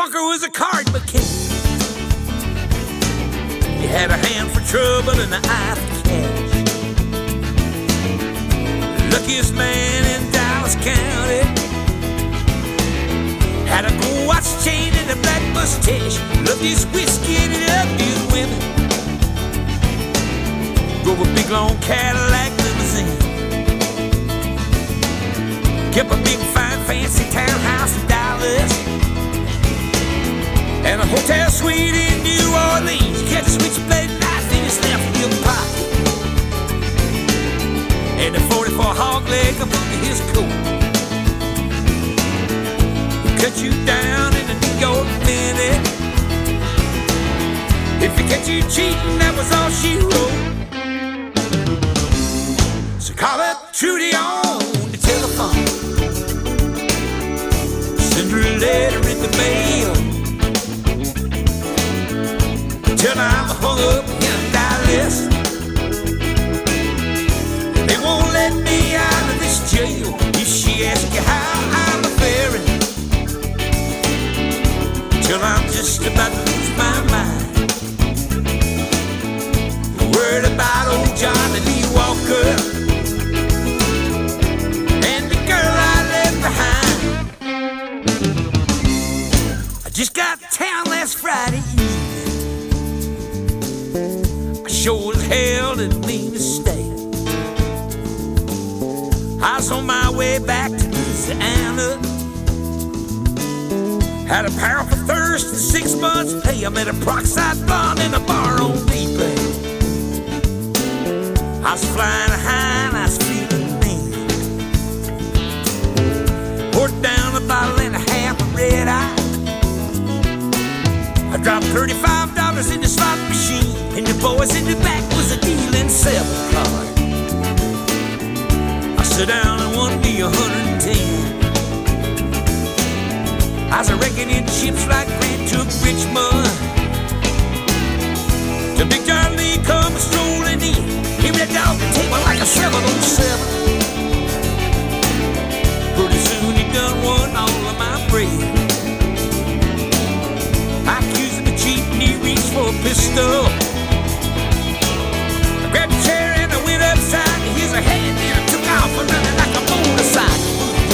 Walker was a card mechanic. He had a hand for trouble and an eye for cash. Luckiest man in Dallas County. Had a gold watch chain and a black mustache. Loved his whiskey and he loved his women. Drove a big long Cadillac limousine. Kept a big fine fancy townhouse in Dallas and a hotel suite in New Orleans. Kept a switchblade knife in his left hip pocket and a 44 hog leg up under his coat. Cut you down in a New York minute. If he catch you cheating, that was all she wrote. So call up Trudy on the telephone. Send her a letter in the mail. Tell her I'm hung up in Dallas. They won't let me out of this jail. If she asks you how I'm faring, till I'm just about to lose my mind. Worried about old Johnny Lee Walker and the girl I left behind. I just got to town last Friday evening. I sure as hell didn't mean to stay. I was on my way back to Louisiana. Had a powerful thirst and 6 months pay. I met a peroxide blonde in a bar on replay. I was flying high and I was feeling mean. Poured down a bottle and a half of red eye. I dropped $35 in the slot machine, and the boys in the back was a dealing 7 card. I sat down and won me 110. I was reckoning chips like Grant took Richmond. The big John Lee come strolling in. He ripped out the table like a 707. Pretty soon he done won all of my bread. I accused him of cheating, he reached for a pistol. I grabbed a chair and I went upside to his head, and I took off running like a motorcycle.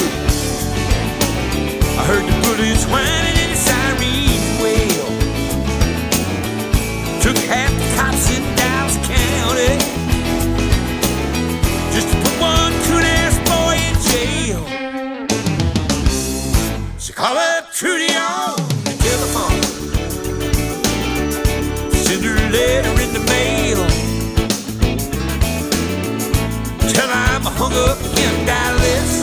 I heard the bullets whining and the sirens wail. Took half the cops in Dallas County just to put one coon-ass boy in jail. So call up Trudy on the telephone. Send her a letter in the mail. Tell her I'm hung up in Dallas.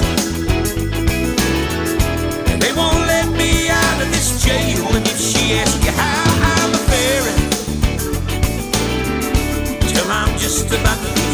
They won't let me out of this jail. And if she asks you how I'm faring, till I'm just about to